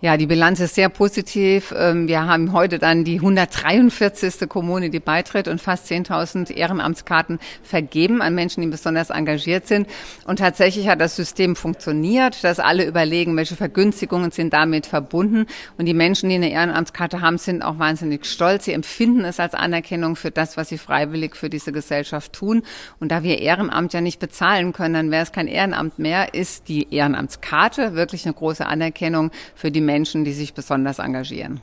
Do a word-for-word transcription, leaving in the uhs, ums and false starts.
Ja, die Bilanz ist sehr positiv. Wir haben heute dann die hundertdreiundvierzigste Kommune, die beitritt und fast zehntausend Ehrenamtskarten vergeben an Menschen, die besonders engagiert sind. Und tatsächlich hat das System funktioniert, dass alle überlegen, welche Vergünstigungen sind damit verbunden. Und die Menschen, die eine Ehrenamtskarte haben, sind auch wahnsinnig stolz. Sie empfinden es als Anerkennung für das, was sie freiwillig für diese Gesellschaft tun. Und da wir Ehrenamt ja nicht bezahlen können, dann wäre es kein Ehrenamt mehr, ist die Ehrenamtskarte wirklich eine große Anerkennung für die Menschen, die sich besonders engagieren.